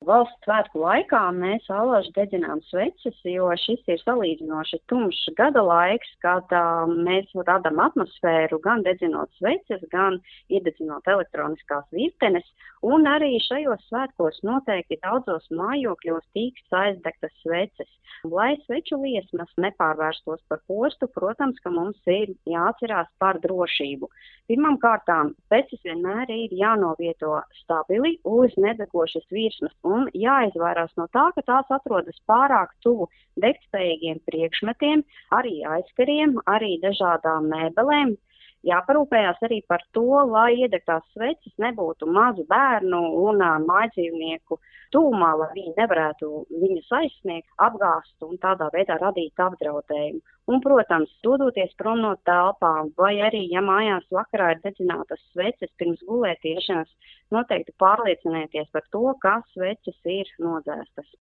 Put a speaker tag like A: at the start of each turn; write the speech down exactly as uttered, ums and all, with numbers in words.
A: Valsts svētku laikā mēs allaži dedzinām sveces, jo šis ir salīdzinoši tumšs gada laiks, kad uh, mēs radām atmosfēru gan dedzinot sveces, gan iededzinot elektroniskās virtenes, un arī šajos svētkos noteikti daudzos mājokļos tīkst aizdegtas sveces. Lai sveču liesmas nepārvērstos par postu, protams, ka mums ir jāatcerās par drošību. Pirmām kārtām sveces vienmēr ir jānovieto stabili uz nedegošas virsmas un jāizvairās no tā, ka tās atrodas pārāk tuvu degtspējīgiem priekšmetiem, arī aizkariem, arī dažādām mēbelēm. Jāparūpējās arī par to, lai iedegtās sveces nebūtu mazu bērnu un uh, mājdzīvnieku tūmā, lai viņi nevarētu viņus aizsniegt, apgāst un tādā veidā radīt apdraudējumu. Un, protams, dodoties prom no telpām, vai arī, ja mājās vakarā ir dedzinātas sveces pirms gulētiešanas, noteikti pārliecinieties par to, ka sveces ir nodzēstas.